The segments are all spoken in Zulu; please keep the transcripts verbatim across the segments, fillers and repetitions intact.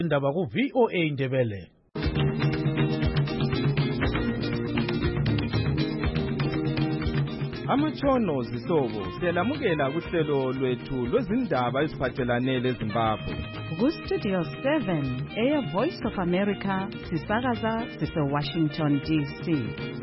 Indaba ku V O A Indebele. Amatshono zihlobo siyalamukela kuhlelo lwethu lwezindaba eziphathelane leZimbabwe. Ku Studio seven, Air Voice of America, sisakaza sise Washington D C.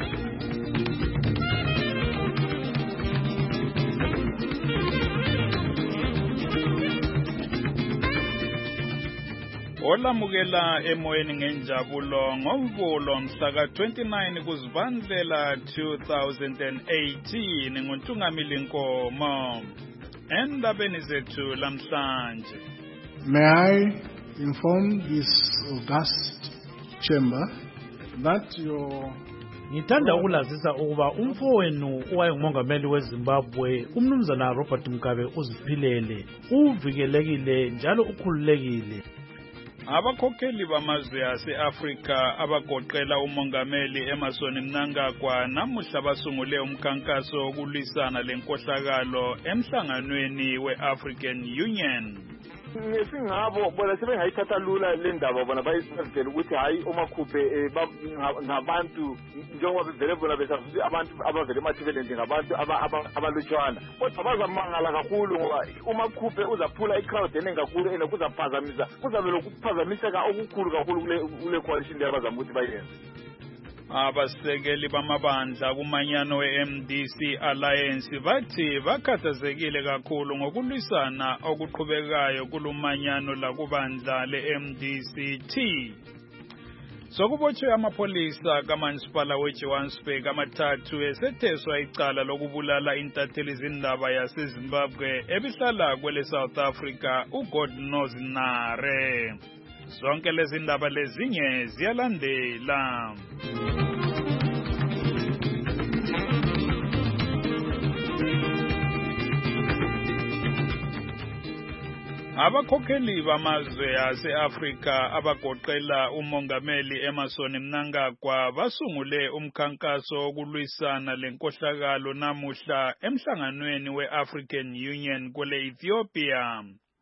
Olamukela emoyeni ngenjabulo ngomvulo mhla ka twenty-nine kuZibandlela two thousand eighteen nguNtungamili Nkomo. Endabeni zethu lamhlanje. May I inform this august chamber that your Ngithanda ukulazisa ukuba umfowenu owayengumongameli weZimbabwe umnumzana Robert Mugabe uziphilele, uvikelekile njalo ukhululekile. Abakhokheli bamazwe ase-Afrika abagoqela umongameli Emmerson Mnangagwa namuhla basungule umkhankaso wokulwisana lenkohlakalo emhlanganweni we-African Union. Singabo bona sebengayithatha lula le ndaba bona bayisenzele ukuthi hayi omakhuphe ngabantu njengoba bevele bona besafuthi abantu abavele emathibeleni ngabantu abalutshwana kodwa bazamangala kakhulu ngoba umakhuphe uzaphula icrowd eningi kakhulu ene kuzaphazamisa kuzabe lokuphazamiseka okukhulu kakhulu kule kule coalition leyo ukuthi bayenze. Abasekeli bamabandla kumanyano we-M D C Alliance bathi bakhathazekile kakhulu ngokulwisana okuqhubekayo kulumanyano lakubandla le-M D C T. Sokubotshwe amapolisa kamasipala weJohannesburg amathathu esetheswa icala lokubulala intatheli zindaba yaseZimbabwe ebihlala kwele South Africa uGodnose Nare. Zonke lezi ndaba lezinye ziyalandela. Abakhokheli bamazwe ase-Afrika abagoqela umongameli Emmerson Mnangagwa basungule umkhankaso wokulwisana lenkohlakalo namuhla emhlanganweni we-African Union kwele Ethiopia.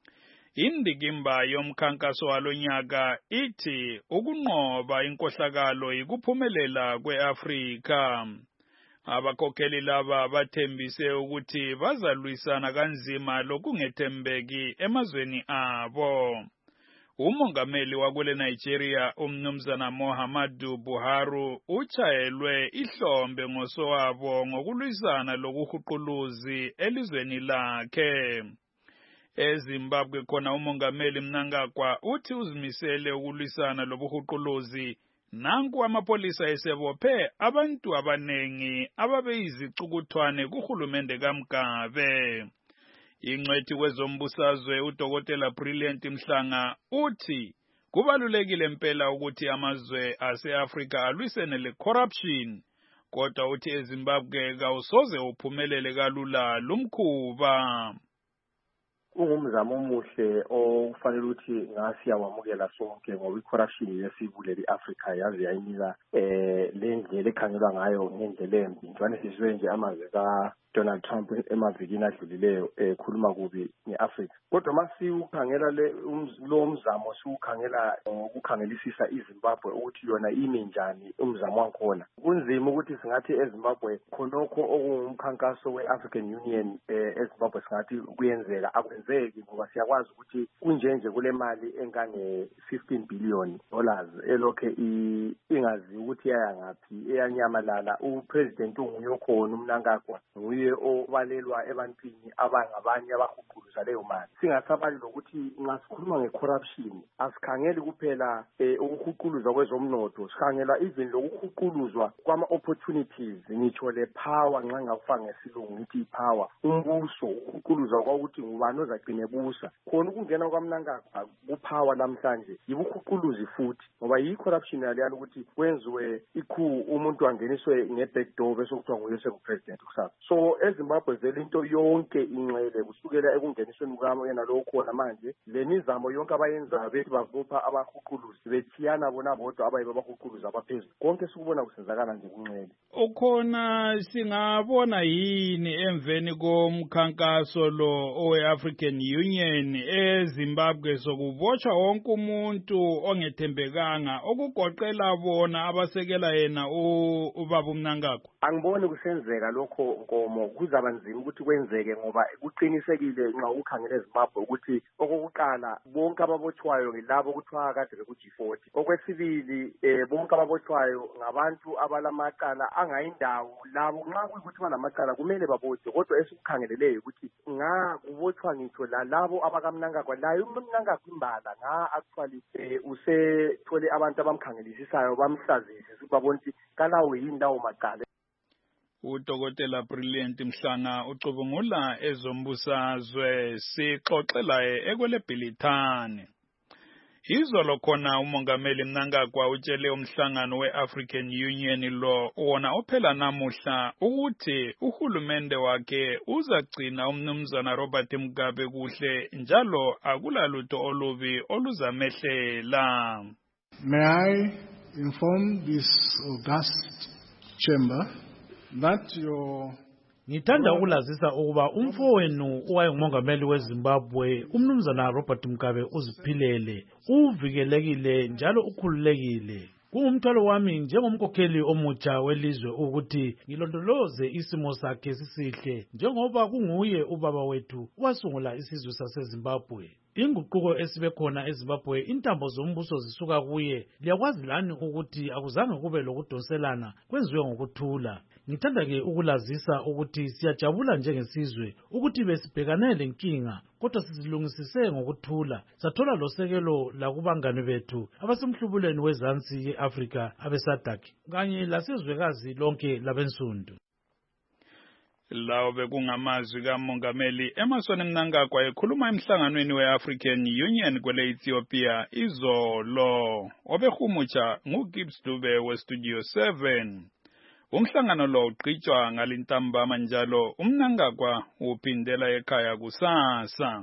Indikimba yomkhankaso walonyaka ithi ukunqoba inkohlakalo ikuphumelela kweAfrika. Abakhokheli laba bathembise ukuthi bazalwisana kanzima lokungethembeki emazweni abo. Umongameli wakwele Nigeria umnumzana Muhammadu Buhari uchayelwe ihlombe ngosowabo ngokulwisana lokuhuquluzi elizweni lakhe. EZimbabwe khona umongameli Mnangagwa uthi uzimisele ukulwisana lobuhuquluzi. Nanku amapolisa esebophe abantu abanengi ababeyizicukuthwane kuhulumende kaMgabe. Ingcwethi kwezombusazwe uDokotela Brilliant Mhlanga uthi kubalulekile impela ukuthi amazwe ase-Afrika alwisene le-corruption, kodwa uthi eZimbabwe kawusoze uphumelele kalula lumkhuba. Ungumzamo omuhle ofanele ukuthi ngasiyawamukela sonke ngoba i-corruption yesibuleli i-Africa yaze yayinika eh le ndlela ekhangelwa ngayo ngendlela embi. Njalo sizwe nje amazwe ka Donald Trump emavikini adlulileyo ekhuluma kubi ngeAfrica. Kodwa masiukhangela le lo mzamo siukhangela ukukhangelisisa iZimbabwe ukuthi yona imi njani umzamo wakhona. Kunzima ukuthi singathi eZimbabwe khonokho okungumkhankaso weAfrican Union eZimbabwe singathi kuyenzeka akwenzeki ngoba siyakwazi ukuthi kunjenje kule mali engange fifteen billion dollars elokhe ingazi ukuthi yaya ngapi eyanyamalala. uPresident unguye khona uMnangagwa nguye obalelwa ebantwini abangabanye abahuquluza leyo mali. Singasabali lokuthi nxa sikhuluma ngecorruption asikhangeli kuphela ukuhuquluzwa kwezomnotho, sikhangela even lokuhuquluzwa kwama opportunities, ngitsho le power nxa ngakufaka ngesilungu ngithi power, umbuso ukuhuquluzwa kwakuthi ngubani ozagcina ebusa. Khona ukungena kwaMnangagwa kupower namhlanje yibuhuquluzi futhi ngoba yi-corruption yaliyana ukuthi kwenziwe ikhu umuntu angeniswe ngeback door bese kuthiwa nguye sekupresident kusasa. So so eZimbabwe vele into yonke inxele kusukela ekungenisweni kwami yena lo khona manje le nizamo yonke abayenzayo bethi bavupha abahuquluzi bethiyana bona bodwa abayibe abahuquluzi abaphezulu konke sikubona kusenzakala nje kunxele. Ukhona singabona yini emveni komkhankaso lo owe-African Union eZimbabwe sokubotshwa wonke umuntu ongethembekanga okugoqela bona abasekela yena ubaba uMnangagwa? Angiboni kusenzeka lokho Nkomo, kuzaba nzima ukuthi kwenzeke ngoba kuqinisekile nxa ukhangele eZimbabwe ukuthi okokuqala bonke ababotshwayo ngilabo kuthiwa kade beku G forty. Okwesibili eh bonke ababotshwayo ngabantu abalamaqala angayindawo labo nxa kuyikuthi banamaqala kumele babotshwe kodwa esikukhangeleleyo ukuthi nga kubotshwa ngitho la labo abakaMnangagwa layo uMnangagwa imbala nga actually eh usethole abantu abamkhangelisisayo bamhlazise babona ukuthi kalawo yini lawo maqala. Udokotela Brilliant Mhlanga ucubungula ezombusazwe sixoxela ekwelebhilithane. Izolo khona umongameli Mnangagwa utshele umhlangano we-African Union lo wona ophela namuhla ukuthi uhulumende wakhe uzagcina umnumzana Robert Mugabe kuhle njalo akulalutho olubi oluzamehlela. May I inform this august chamber that your Ngithanda ukulazisa ukuba umfowenu owayengumongameli weZimbabwe umnumzana Robert Mugabe uziphilele, uvikelekile njalo ukhululekile. Kungumthwalo wami njengomkhokheli omutsha welizwe ukuthi ngilondoloze isimo sakhe sisihle njengoba kunguye ubaba wethu wasungula isizwe saseZimbabwe. Inguquko esibe khona eZimbabwe intambo zombuso zisuka kuye. Liyakwazi lani ukuthi akuzange kube lokudoselana kwenziwe ngokuthula. Ngithanda ke ukulazisa ukuthi siyajabula njengesizwe ukuthi besibhekane lenkinga kodwa sizilungisise ngokuthula. Sathola losekelo lakubangani bethu abasemhlubulweni wezansi yeAfrika abeSADC kanye lasezwekazi lonke labensundu. Lawo bekungamazwi kaMongameli Emmerson Mnangagwa ekhuluma emhlanganweni we-African Union kwele Ethiopia izolo. Obehumutsha nguGibbs Dube weStudio seven. Umhlangano lo uqhitshwa ngalintambama njalo uMnangagwa uphindela ekhaya kusasa.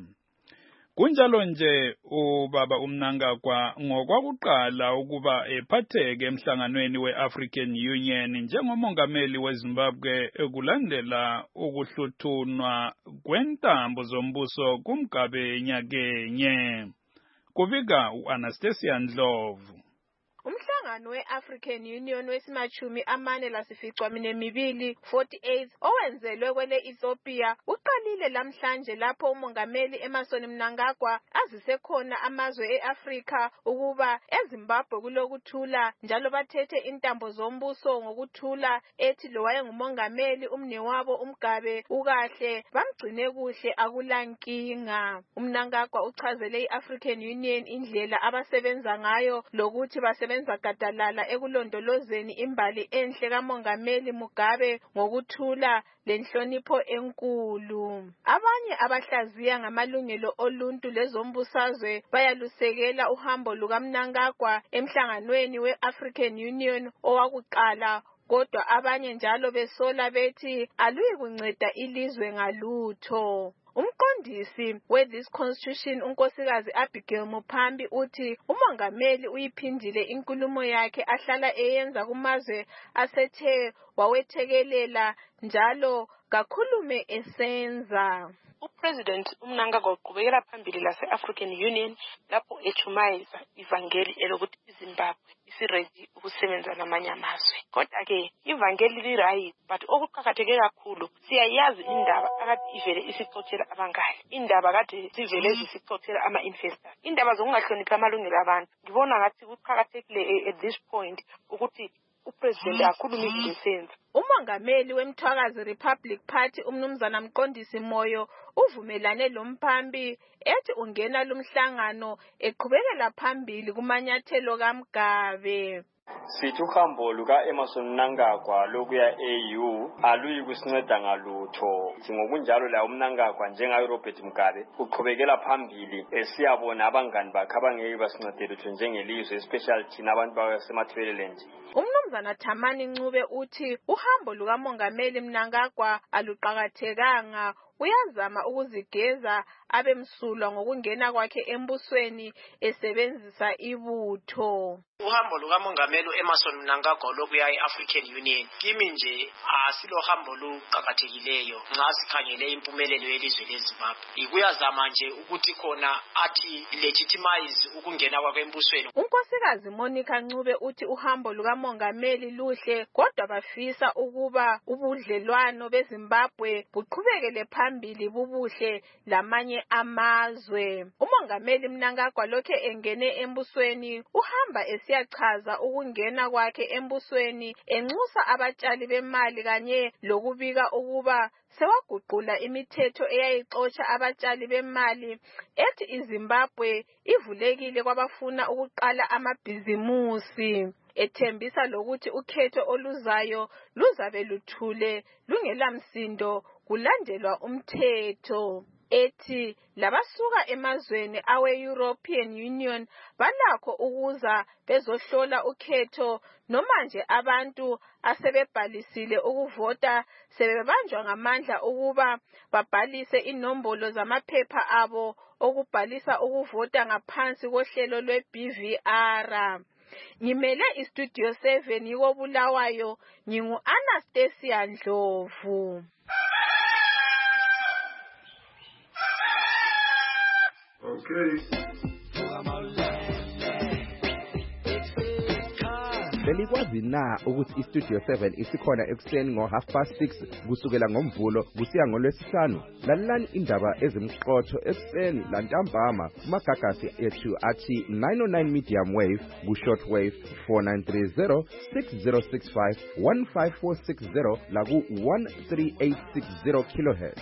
Kunjalo nje ubaba uMnangagwa ngokwakuqala ukuba ephatheke emhlanganweni we-African Union njengomongameli weZimbabwe ekulandela ukuhluthunwa kwentambo zombuso kuMgabe nyakenye. Kubika uAnastasia Ndlovu. Umhlangano we-African Union wesimachumi amane lasificwa minemibili forty-eight owenzelwe kwele Ethiopia uqalile lamhlanje lapho umongameli Emmerson Mnangagwa azise khona amazwe eAfrika ukuba eZimbabwe kulokuthula njalo bathethe intambo zombuso ngokuthula ethi lo wayengumongameli umnewabo uMgabe ukahle bamgcine kuhle akulankinga. uMnangagwa uchazele iAfrican Union indlela abasebenza ngayo lokuthi basebenza gadalala ekulondolozeni imbali enhle kaMongameli Mugabe ngokuthula lenhlonipho enkulu. Abanye abahlaziya ngamalungelo oluntu lezombusazwe bayalusekela uhambo lukaMnangagwa emhlanganweni we-African Union owakuqala kodwa abanye njalo besola bethi aluyikunceda ilizwe ngalutho. Umqondisi we-This Constitution unkosikazi Abigail Mupambi uthi umongameli uyiphindile inkulumo yakhe ahlala eyenza kumazwe asethe wawethekelela njalo kakhulume esenza. uPresident uMnangagwa uqhubekela phambili lase-African Union lapho echumayeza ivangeli elokuthi iZimbabwe isiready ukusebenza namanye amazwe. Kodwa-ke ivangeli li-right but okuqakatheke kakhulu siyayazi indaba akade ivele isixoxela abangani, indaba kade zivele zisixoxela ama-investors, indaba zokungahloniphi amalungelo abantu. Ngibona ngathi kuqakathekile at this point ukuthi uPresident akhulume izinto. Umongameli weMthwakazi Republic Party umnumzana Mqondisi Moyo uvumelane loMphambi ethi ungena lumhlangano eqhubekela phambili kumanyathelo kaMgabe. Sithi uhambo luka Emmerson Mnangagwa lokuya e A U aluyi kusinceda ngalutho. Ngokunjalo la uMnangagwa njenga Robert Mugabe uqhubekela phambili esiyabona abangani bakhe abangeke basincedele lutho njengelizwe especially thina abantu basemathweleland. Umnumzana Thamani Ncube uthi uhambo lukaMongameli Mnangagwa aluqakathekanga, uyazama ukuzigeza abemsulwa ngokungena kwakhe embusweni esebenzisa ibutho. Uhambo lukaMongameli Emmerson Mnangagwa lokuya e-African Union kimi nje asilo hambo luqakathekileyo nxa sikhangele impumelelo yelizwe leZimbabwe. Ikuyazama nje ukuthi khona athi legitimize ukungena kwakhe embusweni. Unkosikazi Monica Ncube uthi uhambo lukaMongameli luhle kodwa bafisa ukuba ubudlelwano beZimbabwe buqhubekele phambili bubuhle lamanye amazwe. UMongameli Mnangagwa lokhe engene embusweni uhamba esiyachaza ukungena kwakhe embusweni enxusa abatshali bemali kanye lokubika ukuba sewaguqula imithetho eyayixotsha abatshali bemali ethi iZimbabwe ivulekile kwabafuna ukuqala amabhizimusi, ethembisa lokuthi ukhetho oluzayo luzabe luthule lungelamsindo kulandelwa umthetho. Ethi labasuka emazweni awe-European Union balakho ukuza bezohlola ukhetho noma nje abantu asebebhalisile ukuvota sebebanjwa ngamandla ukuba babhalise inombolo zamaphepha abo okubhalisa ukuvota ngaphansi kohlelo lwe-B V R. Ngimele iStudio seven yiko Bulawayo, ngingu Anastasia Ndlovu. Okay. Belikwazi na ukuthi iStudio seven isikhona ekuseni ngo half past six kusukela ngomvulo kusiya ngolwesihlanu? Lalelani indaba ezimqotho ekuseni lantambama kumagagasi ethu athi nine oh nine medium wave ku short wave four nine three zero six zero six five one five four six zero la ku one three eight six zero kilohertz.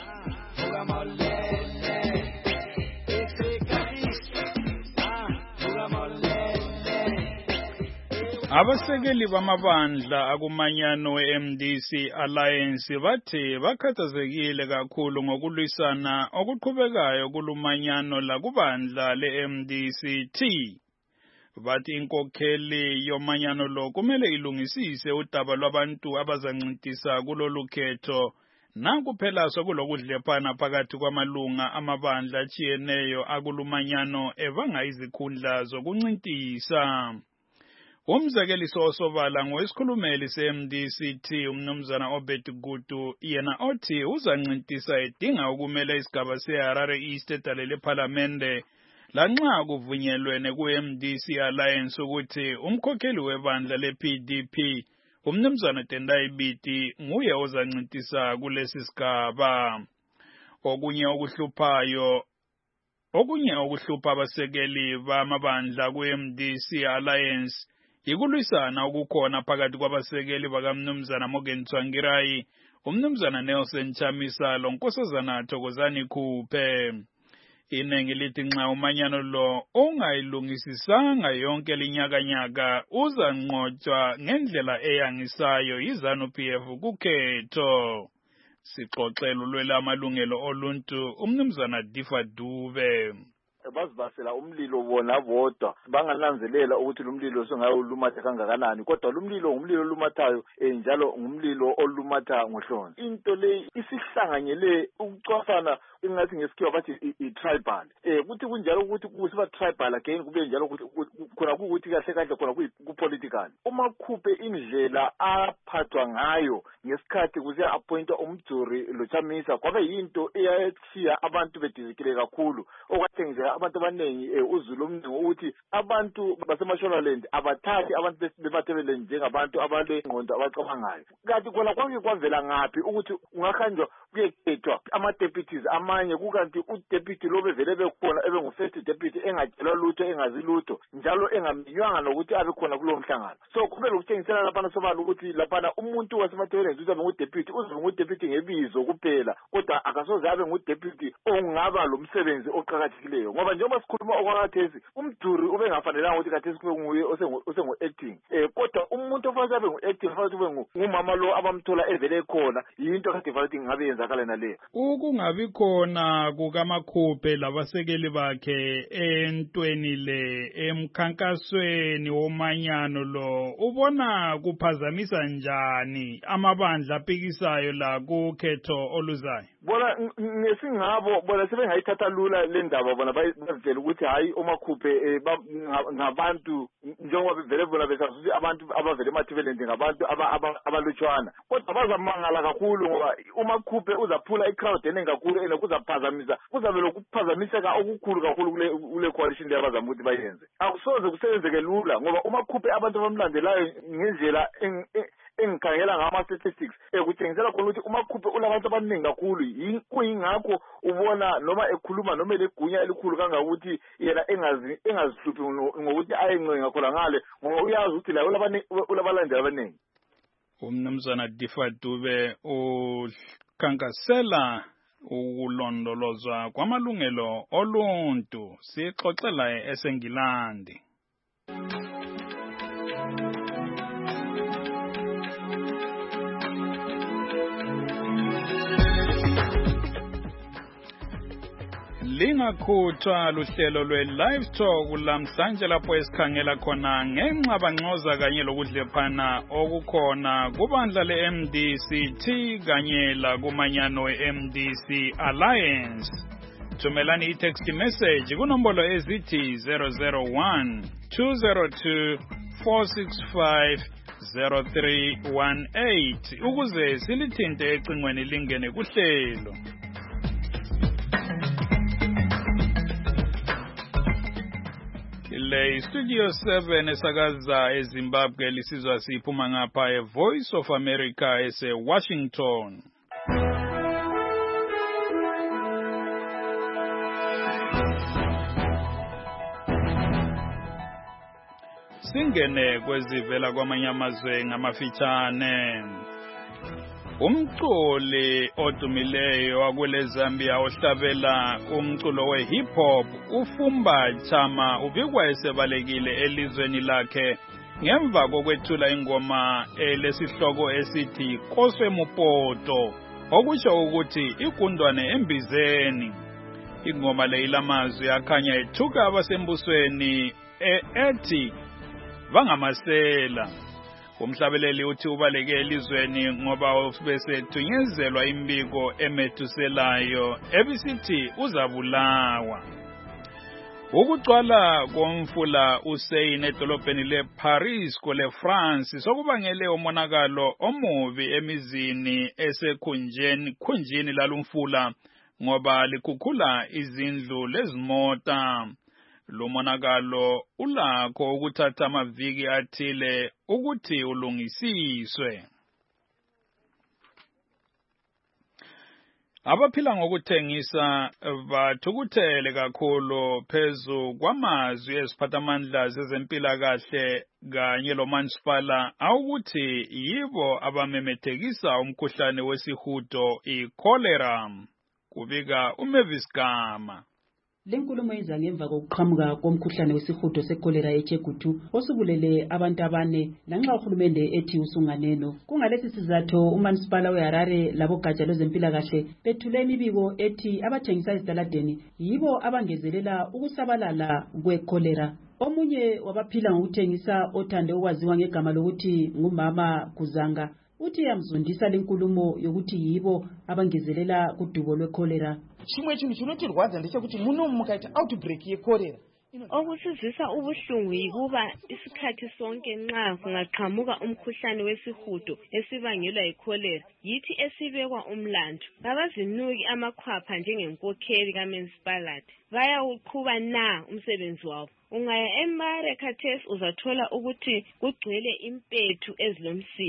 Abasekeli bamabandla akumanyano we-M D C Alliance bathi bakhathazekile kakhulu ngokulwisana okuqhubekayo kulumanyano la kubandla le-M D C T. Bathi inkokheli yomanyano lo kumele ilungisise udaba lwabantu abazancintisa kulolu khetho nakuphela sokulokudlephana phakathi kwamalunga amabandla atshiyeneyo akulumanyano evanga izikhundla zokuncintisa. Umzekeliso osobala ngowesikhulumeli se-M D C T umnumzana Obed Gutu yena othi uzancintisa edinga ukumela isigaba se-Harare East edalele parliamente lanxa kuvunyelwene ku-M D C Alliance ukuthi umkhokheli webandla le-P D P umnumzana Tendai Biti nguye ozancintisa kulesi sigaba. Okunye okuhluphayo okunye okuhlupha abasekeli bamabandla ku-M D C Alliance ikulwisana ukukhona phakathi kwabasekeli bakamnumzana Morgan Tsvangirai, umnumzana Nelson Chamisa lonkosazana Thokozani Khuphe. Inengi lithi nxa umanyano lo ungayilungisisanga yonke linyakanyaka uzanqotshwa ngendlela eyangisayo yiZANU P F kukhetho. Sixoxela ulwela amalungelo oluntu umnumzana Difa Dube. Bazibasela umlilo bona bodwa bangananzelela ukuthi lumlilo sengayolumatha kangakanani, kodwa lumlilo ngumlilo olumathayo njalo ngumlilo olumatha ngohlonze. Into le isihlanganyele ukucwasana ingathi ngesikhiwa bathi i-tribal eh kuthi kunjalo ukuthi kusiba tribal again kube njalo ukuthi khona ukuthi kahle kahle khona ku-political. Uma khuphe indlela aphathwa ngayo ngesikhathi kusiya appointwa umjuri lo Chamisa kwabe yinto eyathiya abantu bedizikile kakhulu okwathi nje abantu abanengi uzulu omningi ukuthi abantu baseMashonaland abathathi abantu bemathebeleni njengabantu abalengqondo abacabangayo. Kanti khona kwake kwavela ngaphi ukuthi ungahanjwa kuyekhethwa ama-deputies ama amanye kukanti udeputy lo bevele bekhona ebe ngu-first deputy engatshelwa lutho engazi lutho njalo engaminywanga nokuthi abe khona kulowo mhlangano. So kube lokutshengisela laphana sobala ukuthi laphana umuntu wasemathebeleni uzabe ngudeputy uzabe ngudeputy ngebizo kuphela kodwa akasoze abe ngudeputy ongaba lo msebenzi oqhakathekileyo ngoba njengoba sikhuluma okwakhathesi umduri ube ngafanelanga ukuthi khathesi kube nguye osengu-acting um kodwa umuntu ofanele abe ngu-acting fanele kube ngumama lo abamthola evele ekhona yinto kade fanele ukuthi ngabe yenzakala naleyo. Ukungabi khona kukaMakhuphe labasekeli bakhe entweni le emkhankasweni womanyano lo ubona kuphazamisa njani amabandla apikisayo la kukhetho oluzayo? Bona ngesingabo bona sebengayithatha lula le ndaba bona bazitshela ukuthi hayi uMakhuphe ngabantu njengoba vele bona besazi abantu abavele emathebeleni ngabantu abalutshwana kodwa bazamangala kakhulu ngoba uMakhuphe uzaphula icrowd eningi kakhulu ene kuzaphazamisa kuzabe lokuphazamiseka okukhulu kakhulu kule kule coalition le abazama ukuthi bayenze. Akusoze kusebenzeke lula ngoba uMakhuphe abantu abamlandelayo ngendlela engikhangela ngama-statistics ekutshengisela khona ukuthi uMakhuphe ulabantu abaningi kakhulu kuyingakho ubona noma ekhuluma noma legunya elikhulu kangakuthi yena engazihluphi ngokuthi ayencenga khona ngale ngoba uyazi ukuthi la ulabalandeli abaningi. Umnumzana Difa Dube ukhankasela ukulondolozwa kwamalungelo oluntu sixoxela eseNgilandi. Lingakhuthwa luhlelo lwe-Live Talk lamhlanje lapho esikhangela khona ngenxabangxoza kanye lokudlephana okukhona kubandla le-M D C T kanye lakumanyano we-M D C Alliance. Thumelani i-text message kunombolo ezithi zero zero one two zero two four six five zero three one eight ukuze silithinte ecingweni lingene kuhlelo. Le Studio seven esakaza eZimbabwe lisizwa siphuma ngapha e-Voice of America ese-Washington. Singene kwezivela kwamanye amazwe ngamafitshane. Umculi odumileyo wakule Zambia ohlabela umculo we-hip hop uFumba Chama ubikwa esebalekile elizweni lakhe ngemva kokwethula ingoma elesihloko esithi Koswe Mupoto okusho ukuthi igundwane embizeni. Ingoma le ilamazwi akhanya ethuka abasembusweni ethi bangamasela. Umhlabeleli uthi ubaleke elizweni ngoba bese thunyezelwa imbiko emethuselayo ebisithi uzabulawa. Ukugcwala komfula uSeine edolobheni leParis kule France sokubangele umonakalo omubi emizini esekhunjeni khunjini lalumfula ngoba likhukhula izindlu lezimota. Lo monakalo ulakho ukuthatha amaviki athile ukuthi ulungisiswe. Abaphila ngokuthengisa bathukuthele kakhulu phezu kwamazwi eziphathamandla zezempilakahle kanye lomasipala awukuthi yibo abamemethekisa umkhuhlane wesihudo i-cholera. Kubika uMavis Gama. Lenkulumo iza ngemva kokuqhamuka komkhuhlane wesihudo sekolera eChegutu osubulele abantu abane lanxa uhulumende ethi usunganeno. Kungalesi sizathu uManisipala weHarare labogatsha lwezempilakahle bethule imibiko ethi abathengisa ezitaladeni yibo abangezelela ukusabalala kwekolera. Omunye wabaphila ngokuthengisa othande ukwaziwa ngegama lokuthi ngumama Kuzanga uthi yamzondisa lenkulumo yokuthi yibo abangezelela kudubo lwekolera. Chimwe chinhu chinotirwadza ndechekuti muno mukaita outbreak yekorera okusizisa ubuhlungu yikuba isikhathi sonke nxa kungaqhamuka umkhuhlane wesihudo esibangelwa yikholera yithi esibekwa umlando. Abazinuki amakhwapha njengenkokheli kamunicipality bayawuqhuba na umsebenzi wabo. Ungaya eMare khathesi uzathola ukuthi kugcwele impethu ezilomsila.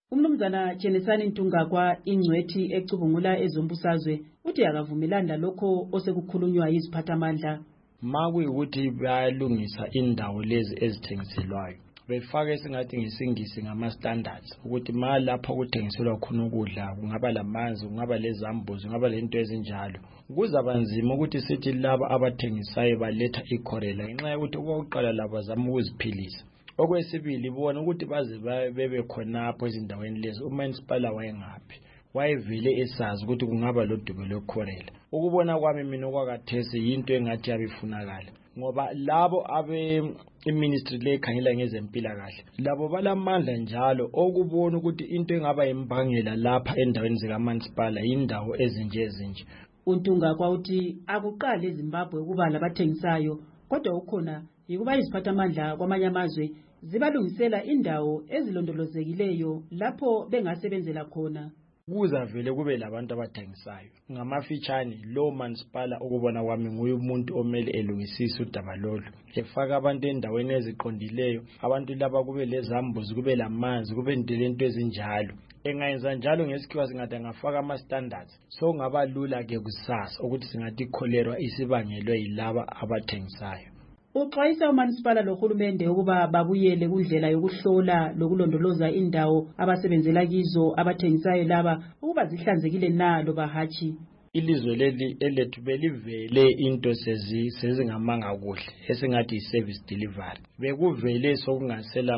Umnumzana Jenesani Ntungakwa ingcwethi ecubungula ezombusazwe uthi akavumelani lalokho osekukhulunywa yiziphathamandla. Makuyukuthi bayalungisa indawo lezi ezithengiselwayo befake singathi ngesingisi ngama standards ukuthi ma lapha kuthengiselwa khona ukudla kungaba lamanzi kungaba lezambuzi kungaba lento ezinjalo kuzabanzima ukuthi sithi laba abathengisayo baletha ikhorela ngenxa yokuthi okokuqala laba zama ukuziphilisa. Okwesibili bona ukuthi baze bebe khonapho ezindaweni lezi uMansipala wayengaphi wayevele esazi ukuthi kungaba lodubo lokhorela. Ukubona kwami mina okwakathesi yinto engathi yabifunakala ngoba labo abe iministry lekhangela ngezempilakahle labo balamandla njalo okubona ukuthi into engaba imbangela lapha endaweni zikaMansipala indawo ezinje ezinje. Untungakwa uthi akuqala eZimbabwe kuba labathengisayo kodwa ukhona yikuba iziphathamandla kwamanye amazwe zibalungisela indawo ezilondolozekileyo lapho bengasebenzela khona. Kuza vele kube labantu abathengisayo ngamafitshane lo Mansipala ukubona kwami nguye umuntu omele elungisisa udaba lolu efaka abantu endaweni eziqondileyo abantu laba kube lezambuzi kube lamanzi kube into ezinjalo engayenza njalo ngesikhiwa singathi angafaka ama standards so ngaba lula ke kusasa ukuthi singathi ikholerwa isibangelwe yilaba abathengisayo. Uxwayisa uMansipala lohulumende ukuba babuyele kundlela yokuhlola lokulondoloza indawo abasebenzela kizo abathengisayo laba ukuba zihlanzekile na loba hatshi. Ilizwe leli elethu belivele into sezi sezingamanga kuhle esingathi iservice delivery bekuvele sokungasela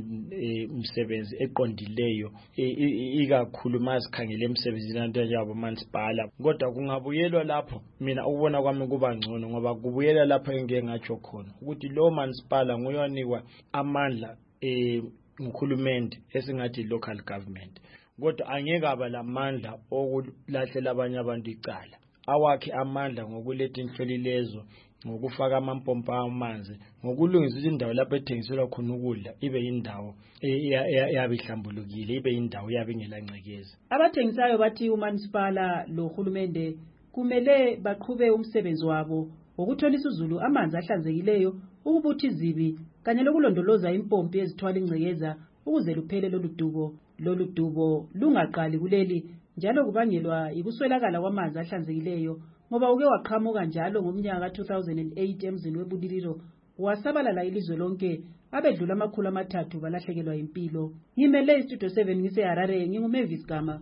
umsebenzi eqondileyo ikakhulu masikhangele emsebenzini abantu njalo Mansipala kodwa kungabuyelwa lapho mina ukubona kwami kuba ngcono ngoba kubuyela lapho engeke ngatsho khona ukuthi lo Mansipala nguyonikwa amandla eh ukhulumende esingathi local government kodwa angeke aba lamandla okulahlela abanye abantu icala awakhe amandla ngokuletha inhlolilezo ngokufaka amampompa amanzi ngokulungisa indawo lapho ethengiselwa khona ukudla ibe indawo yabihlambulukile ibe indawo yabingelancekeza. Abathengisayo bathi uMansipala lohulumende kumele baqhube umsebenzi wabo ukutholisa uzulu amanzi ahlanzekileyo ukubuthi izibi kanye lokulondoloza impompi ezithwala ingcekeza ukuze luphele lolu dubo. Lolu dubo lungaqali kuleli njalo kubangelwa ikuswelakala kwamanzi ahlanzekileyo ngoba uke waqhamuka njalo ngomnyaka ka two thousand eight emzini weBulililo wasabalala ilizwe lonke abedlula amakhulu amathathu balahlekelwa impilo. Ngimele istudio seven ngise Harare nginguMavis Gama.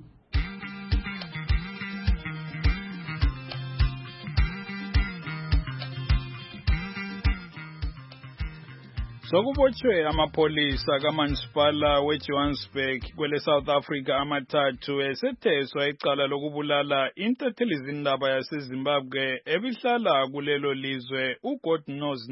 Sokubotshwe amapolisa kaMansipala weJohannesburg kwele South Africa amathathu esetheswa icala lokubulala intethelizindaba yaseZimbabwe ebihlala kulelo lizwe uGodnose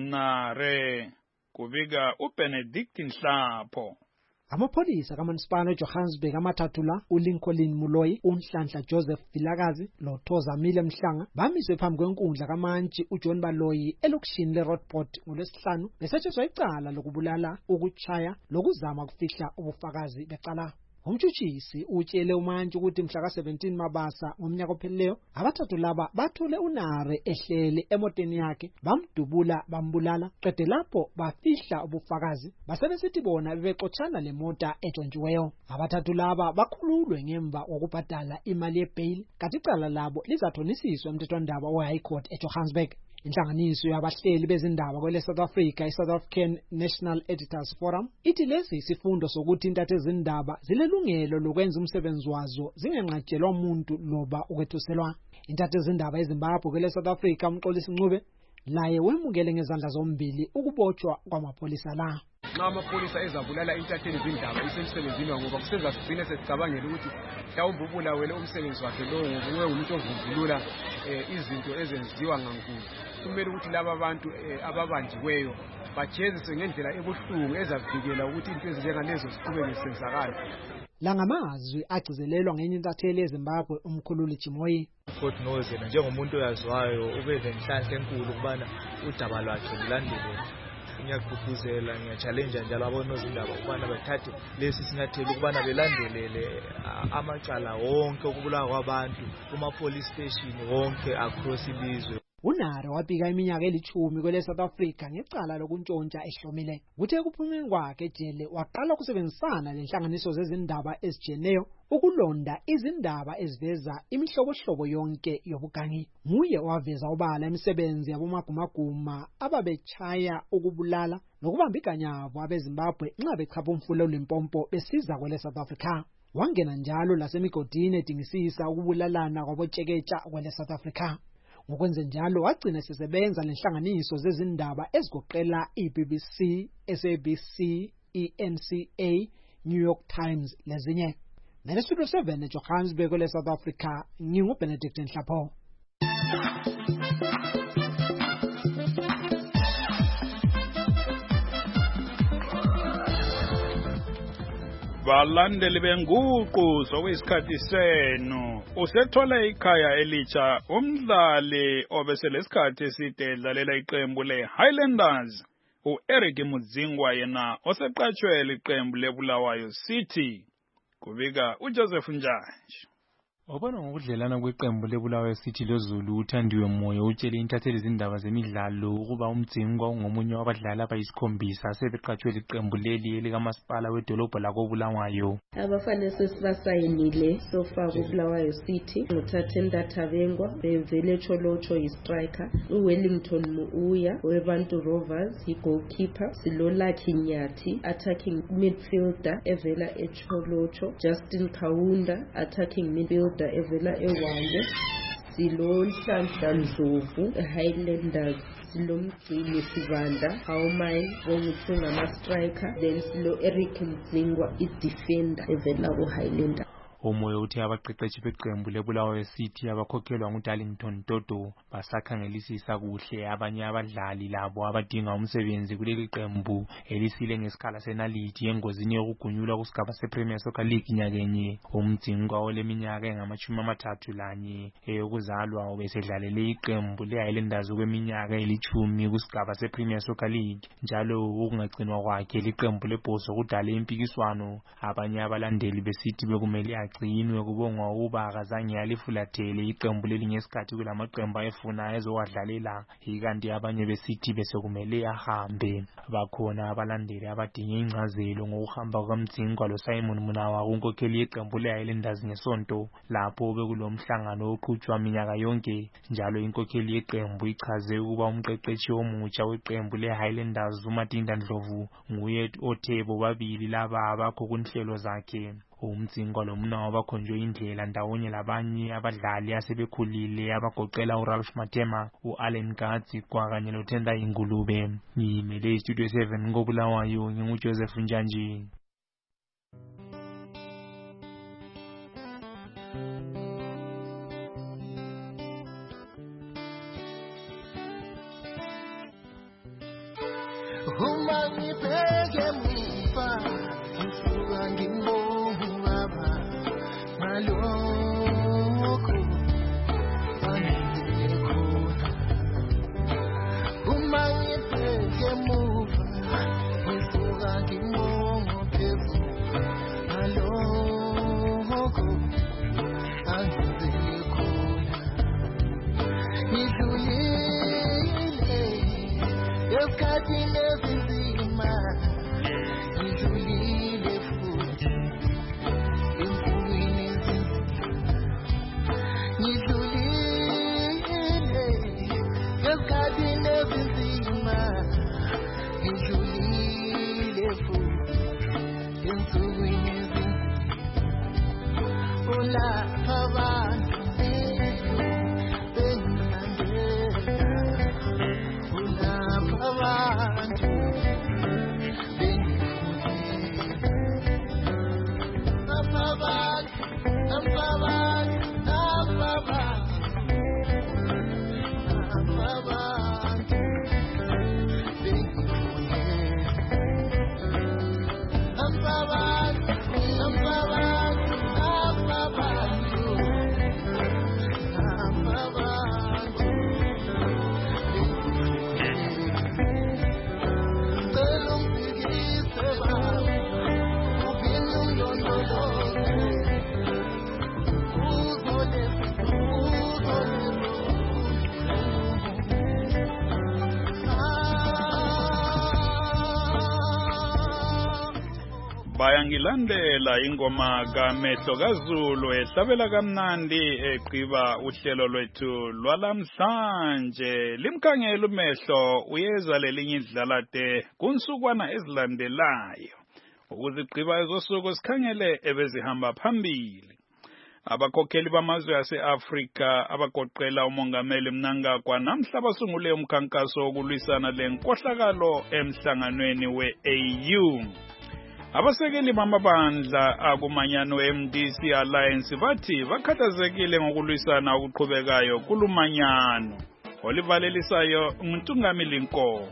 Nare kubika uBenedict Nhlapho. Amapolisa kaMansipala eJohannesburg amathathu la uLincoln Muloyi, uNhlanhla Joseph Vilakazi noThoza Mile Mhlanga bamiswe phambi kwenkundla kaMantshi uJohn Baloyi elokishini leRoadport ngolwesihlanu besetheswa icala lokubulala, ukuchaya lokuzama ukufihla ubufakazi becala. Umtshutshisi utshele uMantshi ukuthi mhla ka seventeen Mabasa ngomnyaka ophelileyo abathathu laba bathule uNare ehlele emoteni yakhe bamdubula bambulala qede lapho bafihla ubufakazi basebesithi bona bebexotshana lemota etshontshiweyo. Abathathu laba bakhululwe ngemva kokubhadala imali yebail kanti icala labo lizathonisiswa emthethwandaba weHigh Court eJohannesburg. Inhlanganiso yabahleli bezindaba kwele South Africa iSouth African National Editors Forum ithi lesi isifundo sokuthi intathezindaba zilelungelo lokwenza umsebenzi wazo zingenqatshelwa umuntu loba ukwethuselwa. Intathezindaba eZimbabwe kwele South Africa umxolisi Ncube laye wemukele ngezandla zombili ukubotshwa kwamapolisa la. Nxa amapolisa ezabulala intathezindaba isemsebenzini ngoba kusenza sigcine sesicabangela ukuthi mhlawumbe ubulawele umsebenzi wakhe lo ngoba umuntu ovuvulula izinto ezenziwa ngankulu. Kumele ukuthi laba abantu ababanjiweyo bajeziswe ngendlela ebuhlungu ezavikela ukuthi into ezinjengalezo ziqhubeke zisenzakala. La ngamazwi agcizelelwa ngenye intatheli eZimbabwe umkhululi Chimoyi. Godnose njengomuntu oyaziwayo ube lenhlanhla enkulu kubana udaba lwakhe lulandelwe. Ngiyagqugquzela ngiyachallenge njalo abonozindaba ukubana bathathe lesi sinyathelo ukubana belandelele amacala wonke okubulawa kwabantu kuma police station wonke across ilizwe. uNare wabika iminyaka elithumi kwele South Africa ngecala lokuntshontsha ehlomile. Kuthe kuphumeni kwakhe ejele waqala ukusebenzisana lenhlanganiso zezindaba ezijeneyo ukulonda izindaba eziveza imihlobohlobo yonke yobugangi. Nguye owaveza obala imisebenzi yabomagumaguma ababechaya ukubulala nokubamba iganyabo abeZimbabwe nxa bechapha umfula uLimpopo besiza kwele South Africa. Wangena njalo lasemigodini edingisisa ukubulalana kwabotsheketsha kwele South Africa. Ngokwenze njalo wagcina sisebenza lenhlanganiso zezindaba ezigoqela iB B C, S A B C, I N C A, New York Times lezinye. Nale Studio seven eJohannesburg kwele South Africa, ngingu Benedict Nhlapho. Balandeli benguqu zokwesikhathi senu usethola ikhaya elitsha umdlali obeselesikhathi eside edlalela iqembu leHighlanders uEric Mudzingwa yena oseqatshwe iqembu leBulawayo City kubika uJoseph Njanji. Obona ngokudlelana kweqembu leBulawayo City loZulu uthandiwe moyo utshele intatheli izindaba zemidlalo ukuba uMdzingwa ungomunye wabadlali abayisikhombisa sebeqatshwe iqembu leli elikamasipala wedolobho lakoBulawayo. Abafana sesibasayinile sofa kuBulawayo City nguthathenda Thabengwa bevele Cholocho istriker, uWellington Muuya weBantu Rovers igoalkeeper, Silolaki Nyathi attacking midfielder evela eCholocho, Justin Kaunda attacking midfielder evela eWande, Silonhlanhla Ndlovu Highlanders, Silomgcini Sibanda Hawumai bonguthunga ama-striker, then silo Eric Mudzingwa i-defender evela ku-Highlander. Umoyo uthi abaqeqeshi beqembu leBulawayo City abakhokhelwa nguDarlington Toto basakhangelisisa kuhle abanye abadlali labo abadinga umsebenzi kuleli qembu elisile ngesikhala senalithi engozini yokugunyulwa kusigaba sePremier Soccer League nyakenye. uMdzingwa oleminyaka engamashumi amathathu lanye eyokuzalwa obesedlalele iqembu leHighlanders kweminyaka elithumi kusigaba sePremier Soccer League, njalo ukungagcinwa kwakhe liqembu lebhoso kudale impikiswano. Abanye abalandeli beCity bekumele agcinwe kubongwa ukuba akazange alifulathele iqembu leli ngesikhathi kulamaqembu ayefuna ezowadlalela, ikanti abanye beCity bese kumele ahambe. Bakhona abalandeli abadinga ingcazelo ngokuhamba kukaMdzingwa loSimon Munawa kunkokheli yeqembu leHighlanders ngesonto lapho bekulomhlangano oqhutshwa minyaka yonke, njalo inkokheli yeqembu ichaze ukuba umqeqeshi omutsha weqembu leHighlanders uMatinda Ndlovu nguye othe bobabili laba abakho kunhlelo zakhe. uMdzingwa loMunawa bakhonjwe indlela ndawonye labanye abadlali asebekhulile abagoqela uRalph Matema, uAllen Gatsi kanye noThenda Ingulube. Ngimele iStudio seven koBulawayo, nginguJoseph Njanji. Uma ngibheke muva ngisuka ngimbohaba ngalokho angenzile khona. Uma ngibheke muva ngisuka ngimbohaba phezulu ngalokho angenzile khona. Ngidlulile esikhathini esinzima, ngidlulile futhi empilweni ezinzima, ngidlulile esikhathini esinzima, ngidlulile futhi empilweni ezinzima. Ulapha abantu bengilandela, ulapha abantu I'm bayangilandela ingoma kaMehlo kaZulu ehlabela kamnandi egqiba uhlelo lwethu lwalamhlanje. Limkhangela uMehlo uyeza lelinye idlalade kunsukwana ezilandelayo. Ukuzigqiba ezosuku sikhangele ebezihamba phambili. Abakhokheli bamazwe ase-Afrika abagoqela umongameli Mnangagwa namhla basungule umkhankaso wokulwisana lenkohlakalo emhlanganweni we-A U. Abasekeli bamabandla akumanyano we-M D C Alliance bathi bakhathazekile ngokulwisana okuqhubekayo kulumanyano. Olivalelisayo nguNtungamili Nkomo.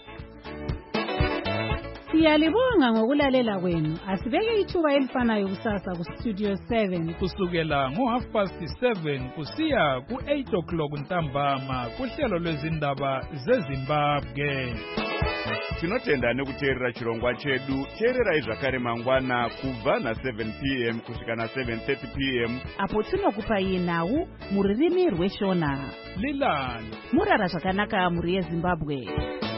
Siyalibonga ngokulalela kwenu. Asibeke ithuba elifanayo kusasa ku Studio seven kusukela ngo half past seven kusiya ku eight o'clock ntambama kuhlelo lwezindaba zeZimbabwe. Tinotenda nekuteerera chirongwa chedu. Teererai zvakare mangwana kubva na seven p m kusvika na seven thirty p m apo tinokupai nhau muririmi rweshona. Lilani murara zvakanaka muri yeZimbabwe.